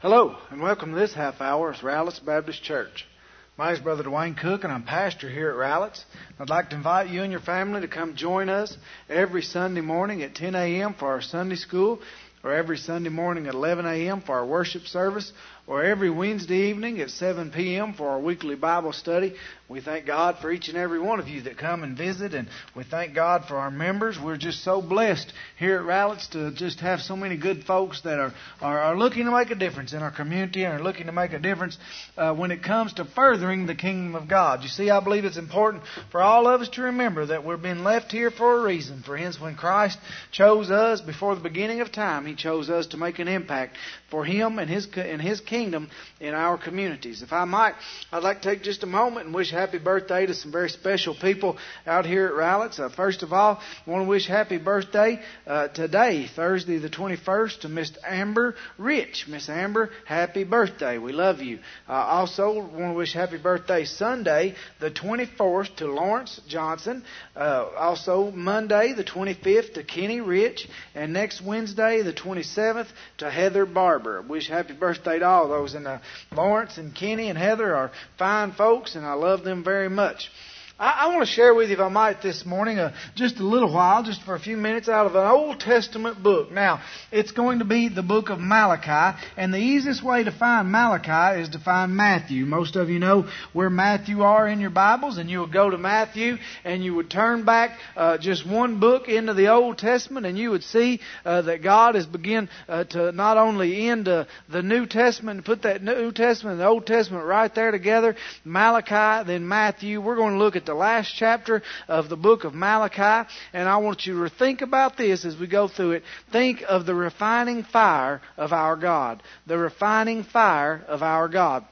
Hello, and welcome to this half hour of Rowlett's Baptist Church. My name is Brother Dwayne Cook, and I'm pastor here at Rowlett's. I'd like to invite you and your family to come join us every Sunday morning at 10 a.m. for our Sunday school, or every Sunday morning at 11 a.m. for our worship service, or every Wednesday evening at 7 p.m. for our weekly Bible study. We thank God for each and every one of you that come and visit, and we thank God for our members. We're just so blessed here at Rowlett's to just have so many good folks that are looking to make a difference in our community and are looking to make a difference when it comes to furthering the kingdom of God. You see, I believe it's important for all of us to remember that we're being left here for a reason. For instance, when Christ chose us before the beginning of time, He chose us to make an impact for Him and His kingdom in our communities. If I might, I'd like to take just a moment and wish happy birthday to some very special people out here at Rowlett's. First of all, I want to wish happy birthday today, Thursday the 21st, to Miss Amber Rich. Miss Amber, happy birthday. We love you. Also, want to wish happy birthday Sunday the 24th to Lawrence Johnson. Also, Monday the 25th to Kenny Rich. And next Wednesday the 27th to Heather Barber. Wish happy birthday to all those. And Lawrence and Kenny and Heather are fine folks, and I love them very much. I want to share with you, if I might, this morning, just a little while, just for a few minutes, out of an Old Testament book. Now, it's going to be the book of Malachi, and the easiest way to find Malachi is to find Matthew. Most of you know where Matthew are in your Bibles, and you would go to Matthew, and you would turn back just one book into the Old Testament, and you would see that God has begun to not only end the New Testament, and put that New Testament and the Old Testament right there together, Malachi, then Matthew. We're going to look at the last chapter of the book of Malachi, and I want you to think about this as we go through it. Think of the refining fire of our God. The refining fire of our God.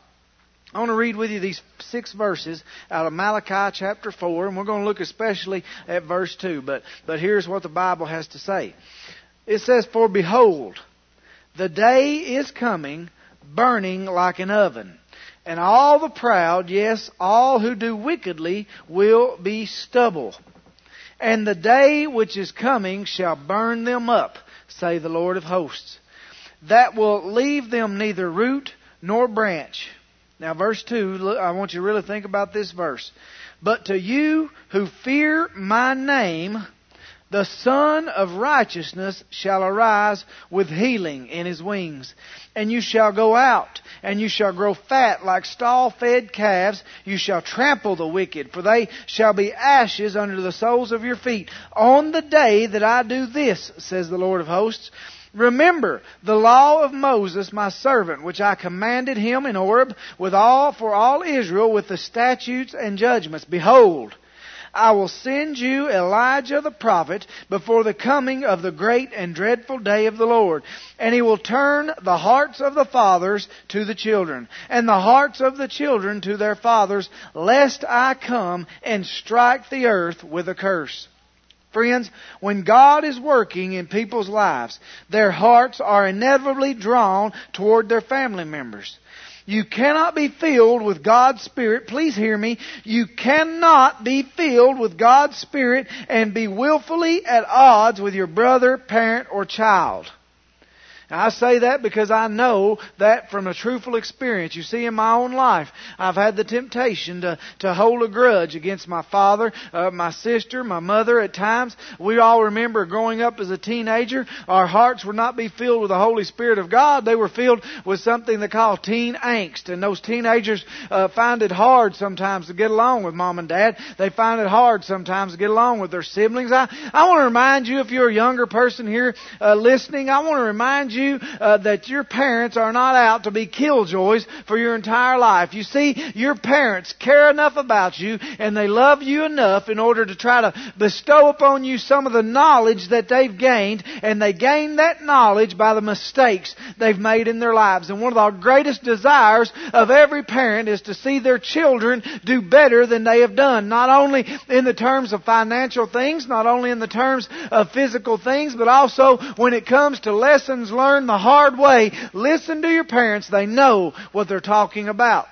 I want to read with you these 6 verses out of Malachi chapter 4, and we're going to look especially at verse 2. But here's what the Bible has to say. It says, "For behold, the day is coming, burning like an oven. And all the proud, yes, all who do wickedly, will be stubble. And the day which is coming shall burn them up, say the Lord of hosts, that will leave them neither root nor branch." Now verse 2, look, I want you to really think about this verse. "But to you who fear my name, the Son of Righteousness shall arise with healing in His wings. And you shall go out, and you shall grow fat like stall-fed calves. You shall trample the wicked, for they shall be ashes under the soles of your feet. On the day that I do this, says the Lord of hosts, remember the law of Moses, my servant, which I commanded him in Horeb for all Israel with the statutes and judgments. Behold, I will send you Elijah the prophet before the coming of the great and dreadful day of the Lord. And he will turn the hearts of the fathers to the children, and the hearts of the children to their fathers, lest I come and strike the earth with a curse." Friends, when God is working in people's lives, their hearts are inevitably drawn toward their family members. You cannot be filled with God's Spirit. Please hear me. You cannot be filled with God's Spirit and be willfully at odds with your brother, parent, or child. Now, I say that because I know that from a truthful experience. You see, in my own life, I've had the temptation to hold a grudge against my father, my sister, my mother at times. We all remember growing up as a teenager, our hearts would not be filled with the Holy Spirit of God. They were filled with something they call teen angst. And those teenagers find it hard sometimes to get along with mom and dad. They find it hard sometimes to get along with their siblings. I want to remind you, if you're a younger person here listening, I want to remind you that your parents are not out to be killjoys for your entire life. You see, your parents care enough about you and they love you enough in order to try to bestow upon you some of the knowledge that they've gained, and they gain that knowledge by the mistakes they've made in their lives. And one of the greatest desires of every parent is to see their children do better than they have done, not only in the terms of financial things, not only in the terms of physical things, but also when it comes to lessons learned the hard way. Listen to your parents. They know what they're talking about.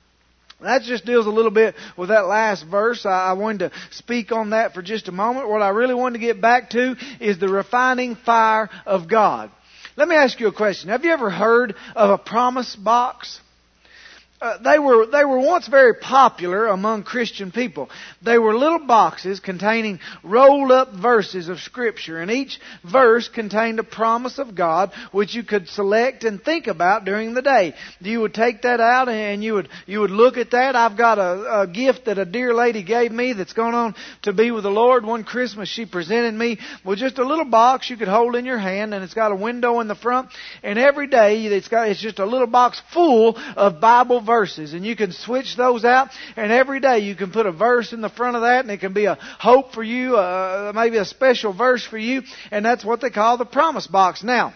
That just deals a little bit with that last verse. I wanted to speak on that for just a moment. What I really wanted to get back to is the refining fire of God. Let me ask you a question. Have you ever heard of a promise box? They were once very popular among Christian people. They were little boxes containing rolled up verses of Scripture, and each verse contained a promise of God which you could select and think about during the day. You would take that out and you would look at that. I've got a gift that a dear lady gave me that's gone on to be with the Lord. One Christmas she presented me with just a little box you could hold in your hand, and it's got a window in the front, and every day it's just a little box full of Bible verses, and you can switch those out, and every day you can put a verse in the front of that, and it can be a hope for you, maybe a special verse for you, and that's what they call the promise box. Now,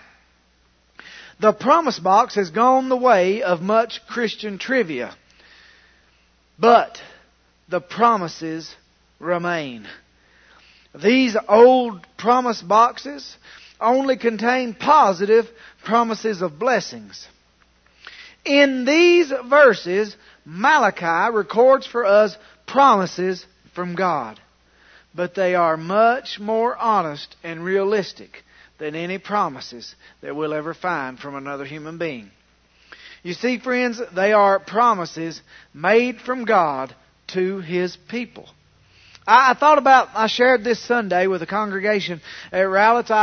the promise box has gone the way of much Christian trivia, but the promises remain. These old promise boxes only contain positive promises of blessings. In these verses, Malachi records for us promises from God. But they are much more honest and realistic than any promises that we'll ever find from another human being. You see, friends, they are promises made from God to His people. I shared this Sunday with a congregation at Rowletts.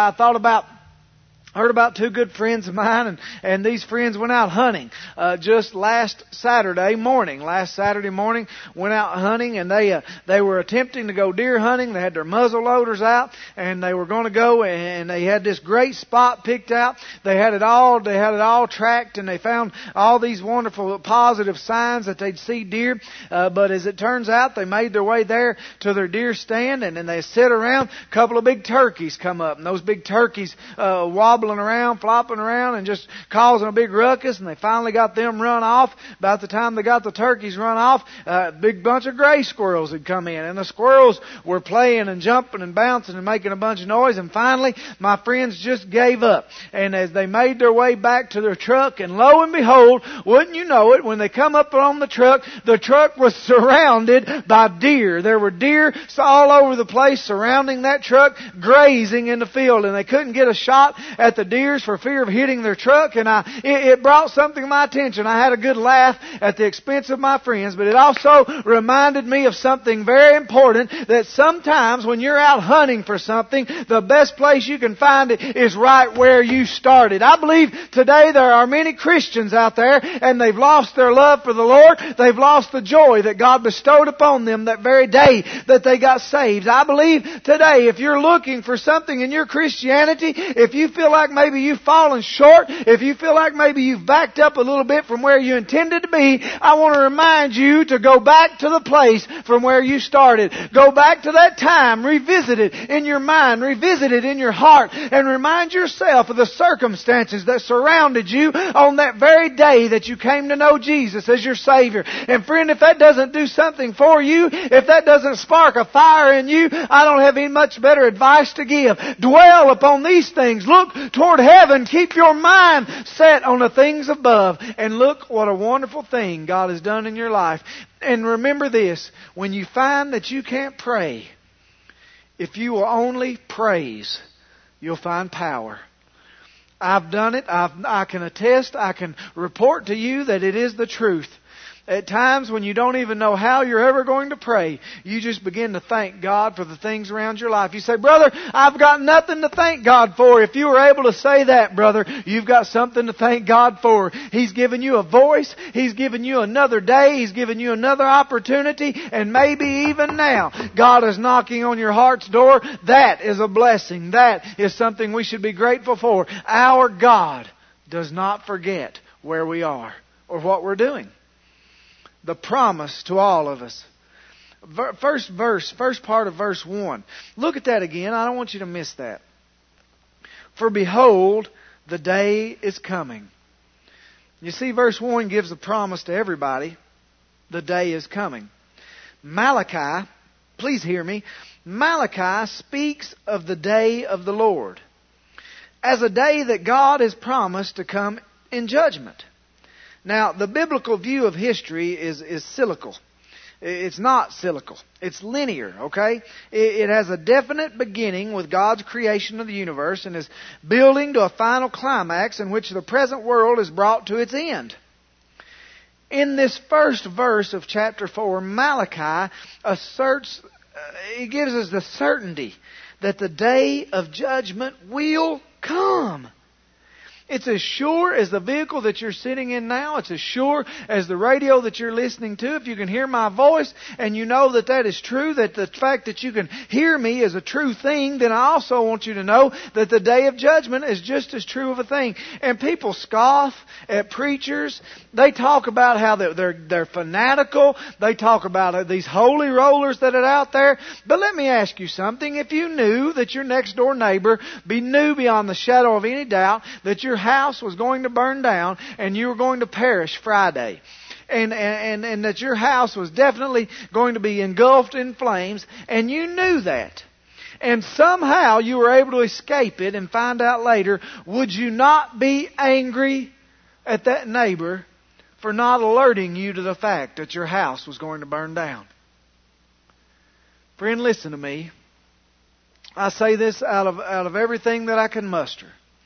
Heard about two good friends of mine, and these friends went out hunting just last Saturday morning. Last Saturday morning, went out hunting, and they were attempting to go deer hunting. They had their muzzle loaders out, and they were going to go, and they had this great spot picked out. They had it all tracked, and they found all these wonderful positive signs that they'd see deer. But as it turns out, they made their way there to their deer stand, and then they sit around. A couple of big turkeys come up, and those big turkeys wobbling around, flopping around, and just causing a big ruckus, and they finally got them run off. About the time they got the turkeys run off, a big bunch of gray squirrels had come in, and the squirrels were playing and jumping and bouncing and making a bunch of noise, and finally my friends just gave up. And as they made their way back to their truck, and lo and behold, wouldn't you know it, when they come up on the truck was surrounded by deer. There were deer all over the place surrounding that truck, grazing in the field, and they couldn't get a shot at the deers for fear of hitting their truck, and it brought something to my attention. I had a good laugh at the expense of my friends, but it also reminded me of something very important, that sometimes when you're out hunting for something, the best place you can find it is right where you started. I believe today there are many Christians out there, and they've lost their love for the Lord. They've lost the joy that God bestowed upon them that very day that they got saved. I believe today, if you're looking for something in your Christianity, if you feel like maybe you've fallen short, if you feel like maybe you've backed up a little bit from where you intended to be, I want to remind you to go back to the place from where you started. Go back to that time, revisit it in your mind, revisit it in your heart, and remind yourself of the circumstances that surrounded you on that very day that you came to know Jesus as your Savior. And friend, if that doesn't do something for you, if that doesn't spark a fire in you, I don't have any much better advice to give. Dwell upon these things. Look toward heaven. Keep your mind set on the things above. And look what a wonderful thing God has done in your life. And remember this, when you find that you can't pray, if you will only praise, you'll find power. I've done it. I can attest, I can report to you that it is the truth. At times when you don't even know how you're ever going to pray, you just begin to thank God for the things around your life. You say, brother, I've got nothing to thank God for. If you were able to say that, brother, you've got something to thank God for. He's given you a voice. He's given you another day. He's given you another opportunity. And maybe even now, God is knocking on your heart's door. That is a blessing. That is something we should be grateful for. Our God does not forget where we are or what we're doing. The promise to all of us. First part of verse 1. Look at that again. I don't want you to miss that. For behold, the day is coming. You see, verse 1 gives a promise to everybody. The day is coming. Malachi, please hear me, Malachi speaks of the day of the Lord as a day that God has promised to come in judgment. Now, the biblical view of history is cyclical. It's not cyclical. It's linear, okay? It has a definite beginning with God's creation of the universe and is building to a final climax in which the present world is brought to its end. In this first verse of chapter 4, Malachi asserts, it gives us the certainty that the day of judgment will come. It's as sure as the vehicle that you're sitting in now. It's as sure as the radio that you're listening to. If you can hear my voice and you know that that is true, that the fact that you can hear me is a true thing, then I also want you to know that the day of judgment is just as true of a thing. And people scoff at preachers. They talk about how they're fanatical. They talk about these holy rollers that are out there. But let me ask you something. If you knew that your next door neighbor knew beyond the shadow of any doubt that your house was going to burn down and you were going to perish Friday, and that your house was definitely going to be engulfed in flames, and you knew that, and somehow you were able to escape it and find out later, would you not be angry at that neighbor for not alerting you to the fact that your house was going to burn down? Friend, listen to me. I say this out of everything that I can muster.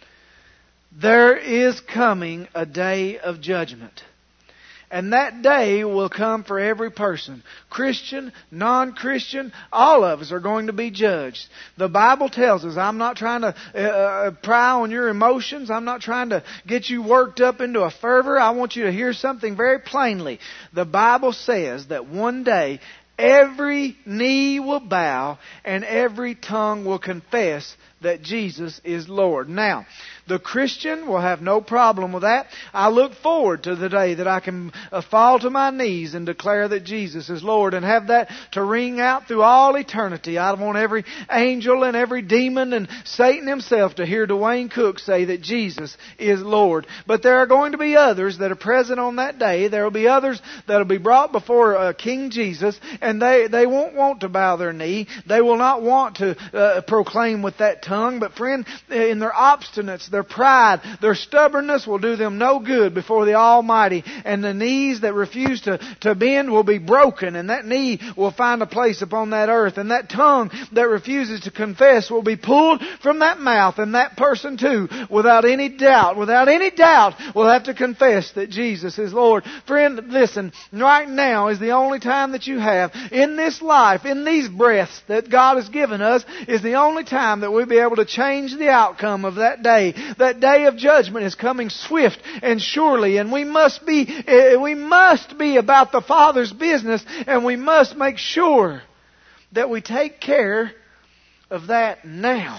There is coming a day of judgment. And that day will come for every person. Christian, non-Christian, all of us are going to be judged. The Bible tells us, I'm not trying to pry on your emotions. I'm not trying to get you worked up into a fervor. I want you to hear something very plainly. The Bible says that one day every knee will bow and every tongue will confess that Jesus is Lord. Now, the Christian will have no problem with that. I look forward to the day that I can fall to my knees and declare that Jesus is Lord and have that to ring out through all eternity. I want every angel and every demon and Satan himself to hear Dwayne Cook say that Jesus is Lord. But there are going to be others that are present on that day. There will be others that will be brought before King Jesus, and they won't want to bow their knee. They will not want to proclaim with that tongue. But friend, in their obstinance, their pride, their stubbornness will do them no good before the Almighty. And the knees that refuse to bend will be broken. And that knee will find a place upon that earth. And that tongue that refuses to confess will be pulled from that mouth. And that person too, without any doubt, will have to confess that Jesus is Lord. Friend, listen, right now is the only time that you have in this life, in these breaths that God has given us, is the only time that we'll be able to change the outcome of that day. That day of judgment is coming swift and surely, and we must be about the Father's business, and we must make sure that we take care of that now.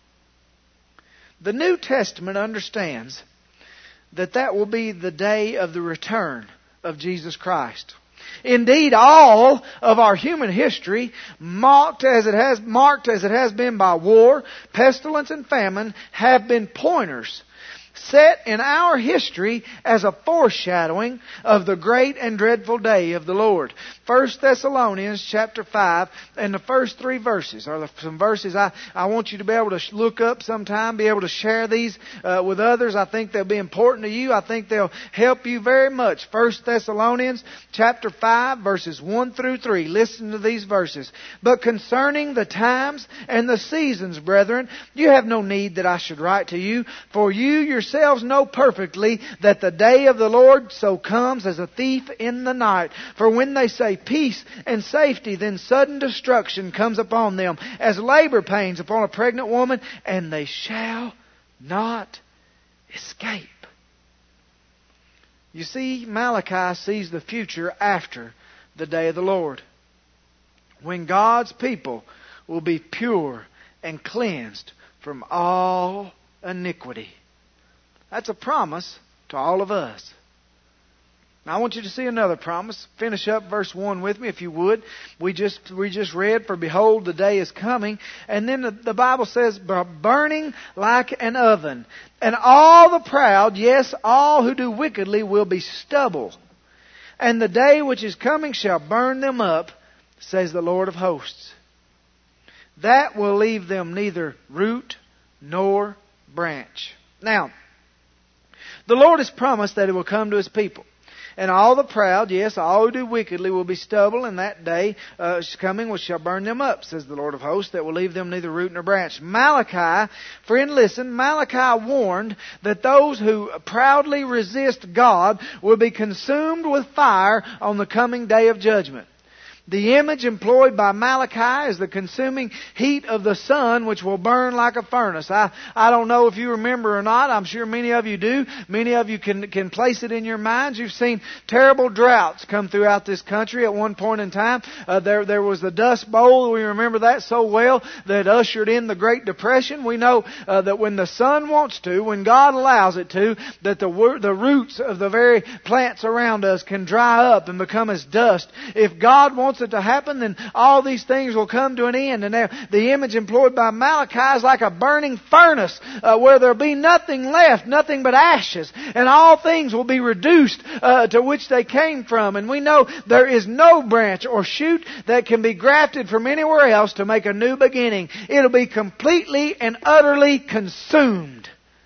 The New Testament understands that will be the day of the return of Jesus Christ. Indeed, all of our human history, marked as it has been by war, pestilence, and famine, have been pointers set in our history as a foreshadowing of the great and dreadful day of the Lord. 1 Thessalonians chapter 5 and the first 3 verses are some verses I want you to be able to look up sometime, be able to share these with others. I think they'll be important to you. I think they'll help you very much. 1 Thessalonians chapter 5 verses 1 through 3. Listen to these verses. But concerning the times and the seasons, brethren, you have no need that I should write to you, for you yourselves know perfectly that the day of the Lord so comes as a thief in the night. For when they say peace and safety, then sudden destruction comes upon them as labor pains upon a pregnant woman, and they shall not escape. You see, Malachi sees the future after the day of the Lord, when God's people will be pure and cleansed from all iniquity. That's a promise to all of us. Now I want you to see another promise. Finish up verse 1 with me if you would. We just read, for behold the day is coming. And then the Bible says, burning like an oven. And all the proud, yes, all who do wickedly will be stubble. And the day which is coming shall burn them up, says the Lord of hosts. That will leave them neither root nor branch. Now, the Lord has promised that He will come to His people. And all the proud, yes, all who do wickedly will be stubble, and that day is coming which shall burn them up, says the Lord of hosts, that will leave them neither root nor branch. Malachi, friend, listen, Malachi warned that those who proudly resist God will be consumed with fire on the coming day of judgment. The image employed by Malachi is the consuming heat of the sun, which will burn like a furnace. I don't know if you remember or not. I'm sure many of you do. Many of you can place it in your minds. You've seen terrible droughts come throughout this country at one point in time. There was the Dust Bowl. We remember that so well, that ushered in the Great Depression. We know that when the sun wants to, when God allows it to, that the roots of the very plants around us can dry up and become as dust. If God wants it to happen, then all these things will come to an end. And the image employed by Malachi is like a burning furnace where there'll be nothing left, nothing but ashes, and all things will be reduced to which they came from. And we know there is no branch or shoot that can be grafted from anywhere else to make a new beginning. It'll be completely and utterly consumed.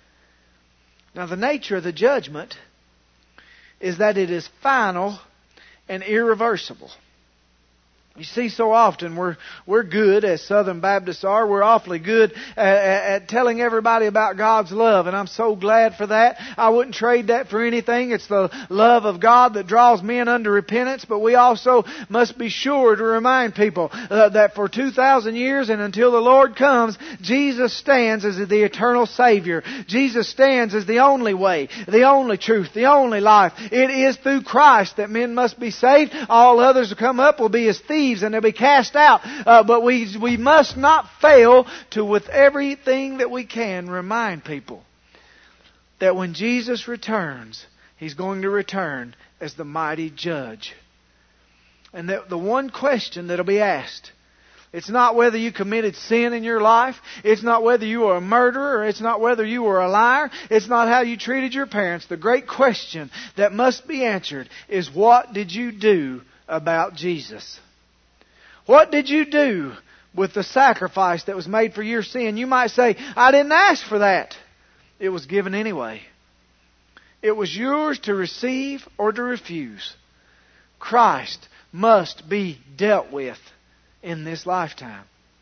Now, the nature of the judgment is that it is final and irreversible. You see, so often we're good, as Southern Baptists are. We're awfully good at telling everybody about God's love, and I'm so glad for that. I wouldn't trade that for anything. It's the love of God that draws men unto repentance, but we also must be sure to remind people that for 2,000 years and until the Lord comes, Jesus stands as the eternal Savior. Jesus stands as the only way, the only truth, the only life. It is through Christ that men must be saved. All others who come up will be as thieves, and they'll be cast out. But we must not fail to, with everything that we can, remind people that when Jesus returns, He's going to return as the mighty judge. And that the one question that'll be asked, it's not whether you committed sin in your life. It's not whether you were a murderer. It's not whether you were a liar. It's not how you treated your parents. The great question that must be answered is, what did you do about Jesus? What did you do with the sacrifice that was made for your sin? You might say, I didn't ask for that. It was given anyway. It was yours to receive or to refuse. Christ must be dealt with in this lifetime.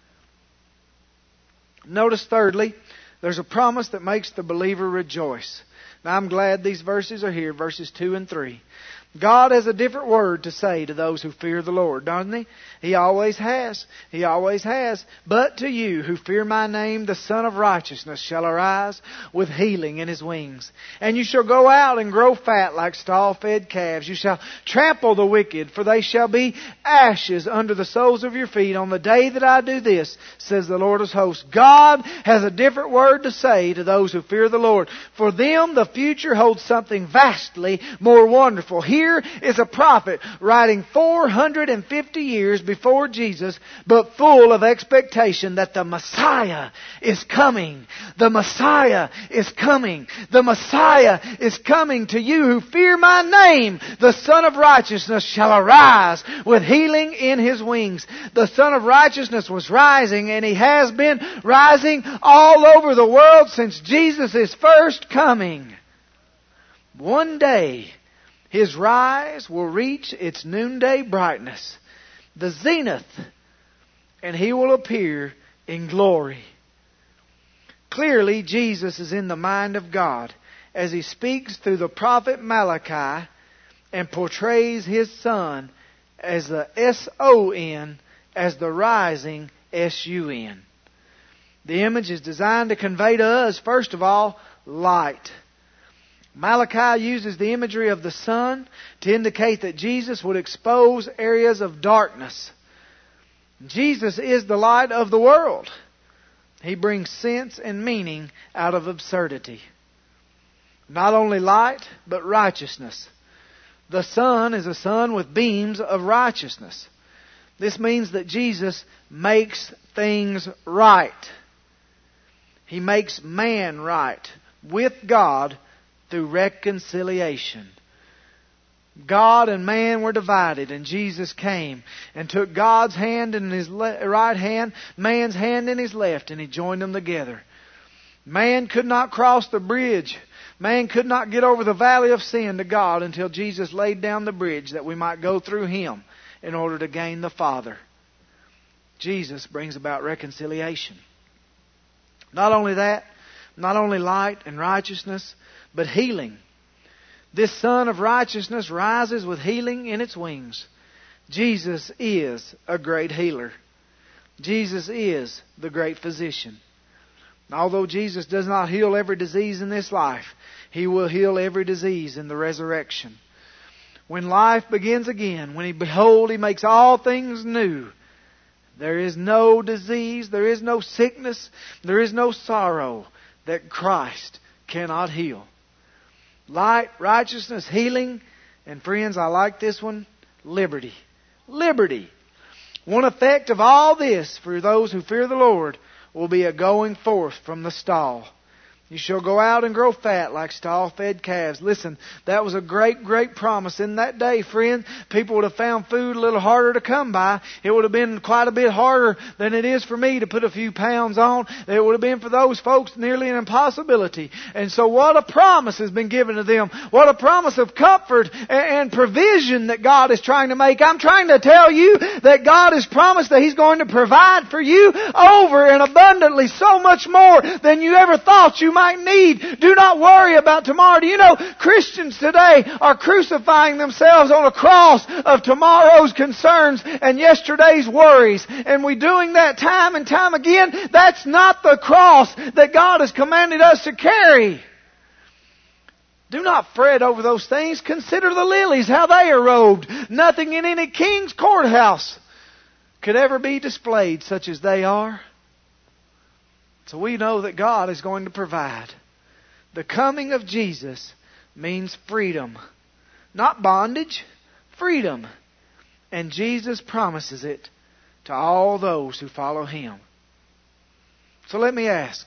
Notice thirdly, there's a promise that makes the believer rejoice. Now I'm glad these verses are here, verses 2 and 3. God has a different word to say to those who fear the Lord, doesn't He? He always has. He always has. But to you who fear My name, the Son of Righteousness shall arise with healing in His wings. And you shall go out and grow fat like stall-fed calves. You shall trample the wicked, for they shall be ashes under the soles of your feet on the day that I do this, says the Lord of hosts. God has a different word to say to those who fear the Lord. For them, the future holds something vastly more wonderful. Here is a prophet writing 450 years before Jesus, but full of expectation that the Messiah is coming. The Messiah is coming. The Messiah is coming. To you who fear My name, the Son of Righteousness shall arise with healing in His wings. The Son of Righteousness was rising, and He has been rising all over the world since Jesus' first coming. One day, His rise will reach its noonday brightness, the zenith, and He will appear in glory. Clearly, Jesus is in the mind of God as He speaks through the prophet Malachi and portrays His Son as the S-O-N, as the rising S-U-N. The image is designed to convey to us, first of all, light. Malachi uses the imagery of the sun to indicate that Jesus would expose areas of darkness. Jesus is the light of the world. He brings sense and meaning out of absurdity. Not only light, but righteousness. The sun is a sun with beams of righteousness. This means that Jesus makes things right. He makes man right with God through reconciliation. God and man were divided, and Jesus came and took God's hand in His right hand, man's hand in His left, and He joined them together. Man could not cross the bridge Man could not get over the valley of sin to God until Jesus laid down the bridge that we might go through Him in order to gain the Father. Jesus brings about reconciliation. Not only that, not only light and righteousness, but healing. This Son of Righteousness rises with healing in its wings. Jesus is a great healer. Jesus is the great physician. Although Jesus does not heal every disease in this life, He will heal every disease in the resurrection. When life begins again, when He makes all things new, there is no disease, there is no sickness, there is no sorrow that Christ cannot heal. Light, righteousness, healing, and friends, I like this one, liberty. Liberty. One effect of all this for those who fear the Lord will be a going forth from the stall. You shall go out and grow fat like stall-fed calves. Listen, that was a great, great promise in that day, friend. People would have found food a little harder to come by. It would have been quite a bit harder than it is for me to put a few pounds on. It would have been for those folks nearly an impossibility. And so what a promise has been given to them. What a promise of comfort and provision that God is trying to make. I'm trying to tell you that God has promised that He's going to provide for you over and abundantly so much more than you ever thought you might need. Do not worry about tomorrow. Do you know Christians today are crucifying themselves on a cross of tomorrow's concerns and yesterday's worries? And we're doing that time and time again. That's not the cross that God has commanded us to carry. Do not fret over those things. Consider the lilies, how they are robed. Nothing in any king's courthouse could ever be displayed such as they are. So we know that God is going to provide. The coming of Jesus means freedom. Not bondage, freedom. And Jesus promises it to all those who follow Him. So let me ask.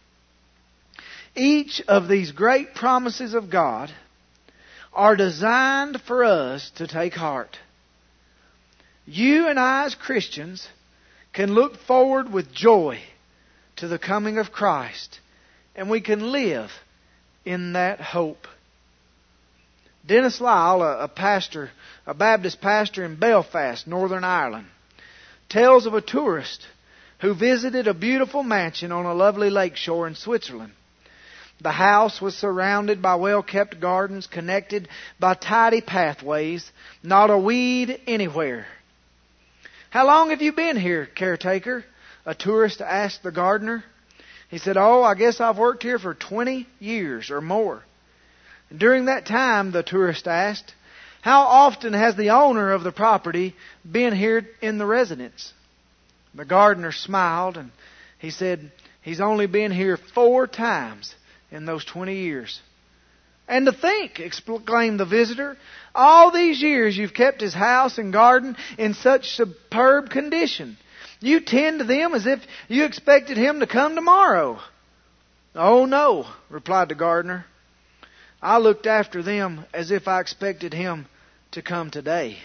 Each of these great promises of God are designed for us to take heart. You and I as Christians can look forward with joy to the coming of Christ, and we can live in that hope. Dennis Lyle, a Baptist pastor in Belfast, Northern Ireland, tells of a tourist who visited a beautiful mansion on a lovely lakeshore in Switzerland. The house was surrounded by well-kept gardens, connected by tidy pathways, not a weed anywhere. "How long have you been here, caretaker?" a tourist asked the gardener. He said, "Oh, I guess I've worked here for 20 years or more." And during that time, the tourist asked, "How often has the owner of the property been here in the residence?" The gardener smiled and he said, "He's only been here 4 times in those 20 years. "And to think," exclaimed the visitor, "all these years you've kept his house and garden in such superb condition. You tend to them as if you expected him to come tomorrow." "Oh no," replied the gardener. "I looked after them as if I expected him to come today."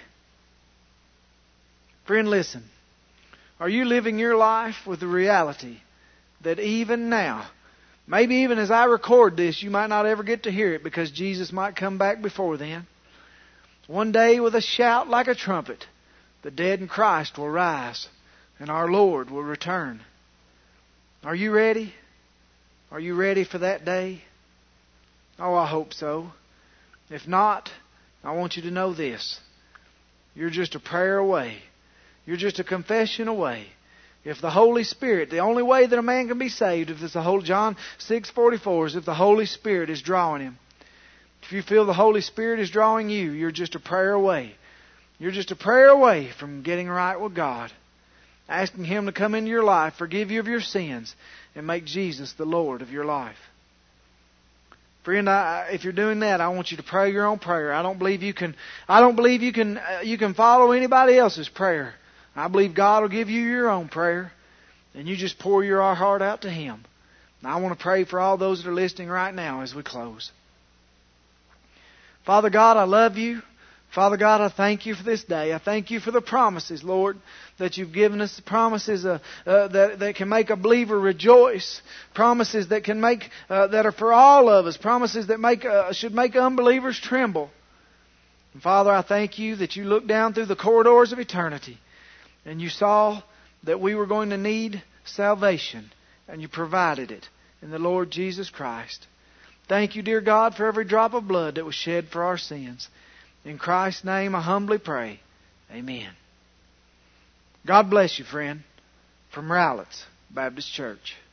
Friend, listen. Are you living your life with the reality that even now, maybe even as I record this, you might not ever get to hear it because Jesus might come back before then. One day with a shout like a trumpet, the dead in Christ will rise and our Lord will return. Are you ready? Are you ready for that day? Oh, I hope so. If not, I want you to know this. You're just a prayer away. You're just a confession away. If the Holy Spirit, the only way that a man can be saved, if it's the whole John 6:44, is if the Holy Spirit is drawing him. If you feel the Holy Spirit is drawing you, you're just a prayer away. You're just a prayer away from getting right with God. Asking Him to come into your life, forgive you of your sins, and make Jesus the Lord of your life. Friend, if you're doing that, I want you to pray your own prayer. I don't believe you can follow anybody else's prayer. I believe God will give you your own prayer, and you just pour your heart out to Him. And I want to pray for all those that are listening right now as we close. Father God, I love you. Father God, I thank You for this day. I thank You for the promises, Lord, that You've given us. The promises that can make a believer rejoice. Promises that can make that are for all of us. Promises that should make unbelievers tremble. And Father, I thank You that You looked down through the corridors of eternity and You saw that we were going to need salvation, and You provided it in the Lord Jesus Christ. Thank You, dear God, for every drop of blood that was shed for our sins. In Christ's name I humbly pray. Amen. God bless you, friend, from Rowletts Baptist Church.